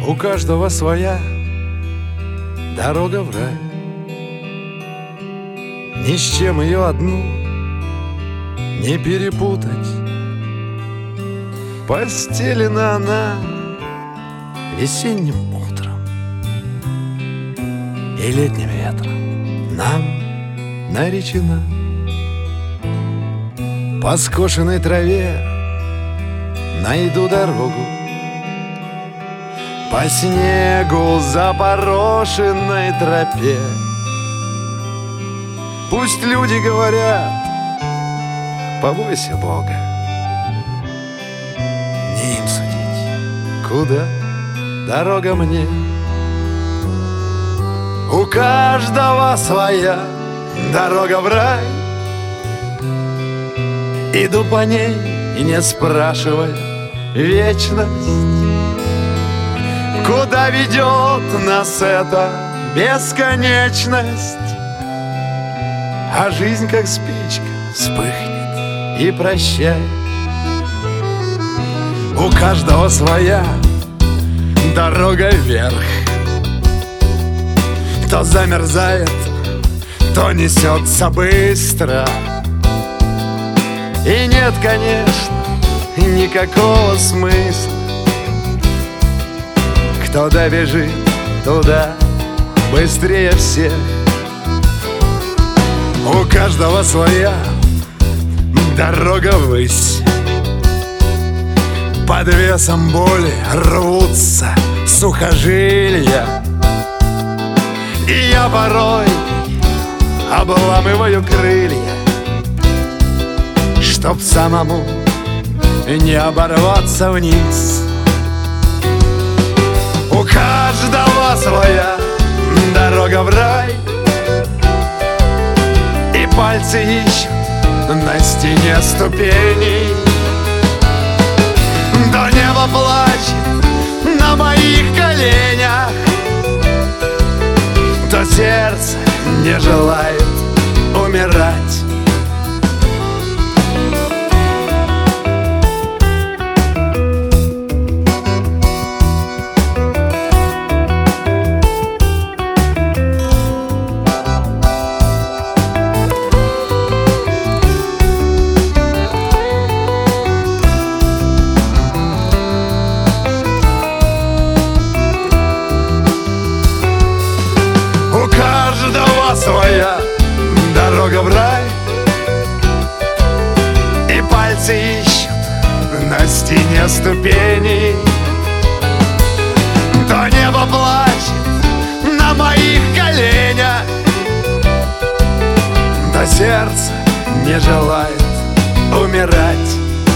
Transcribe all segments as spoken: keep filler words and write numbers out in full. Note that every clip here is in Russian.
У каждого своя дорога в рай. Ни с чем ее одну не перепутать. Постелена она весенним утром и летним ветром нам наречена. По скошенной траве найду дорогу, по снегу запорошенной тропе. Пусть люди говорят: побойся Бога. Не им судить, куда дорога мне. У каждого своя дорога в рай. Иду по ней и не спрашивая вечность, куда ведет нас эта бесконечность. А жизнь, как спичка, вспыхнет и прощай. У каждого своя дорога вверх. То замерзает, то несется быстро. И нет, конечно, никакого смысла. Кто добежит туда быстрее всех. У каждого своя дорога ввысь. Под весом боли рвутся сухожилия. И я порой обламываю крылья, чтоб самому не оборваться вниз. У каждого своя дорога в рай. И пальцы ищут на стене ступеней. До неба плачет на моих коленях. То сердце не желает умирать. Своя дорога в рай. И пальцы ищут на стене ступеней. То небо плачет на моих коленях. То сердце не желает умирать.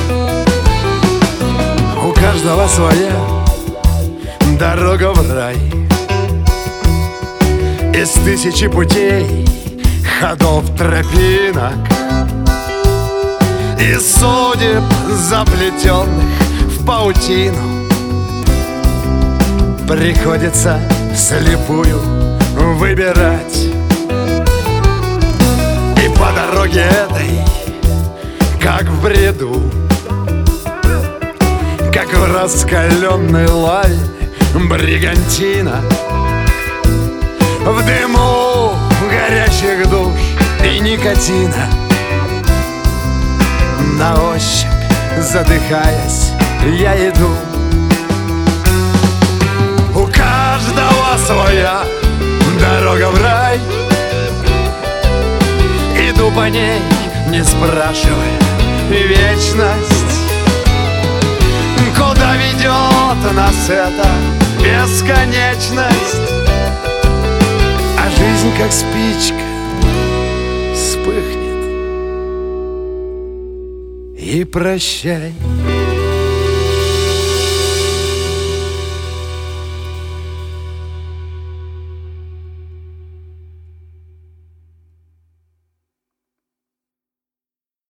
У каждого своя дорога в рай. Из тысячи путей, ходов, тропинок, из судеб, заплетенных в паутину, приходится вслепую выбирать. И по дороге этой, как в бреду, как в раскаленной лаве бригантина, в дыму горячих душ и никотина, на ощупь задыхаясь, я иду. У каждого своя дорога в рай. Иду по ней, не спрашивая вечность, куда ведет нас эта бесконечность. А жизнь, как спичка, вспыхнет и прощай.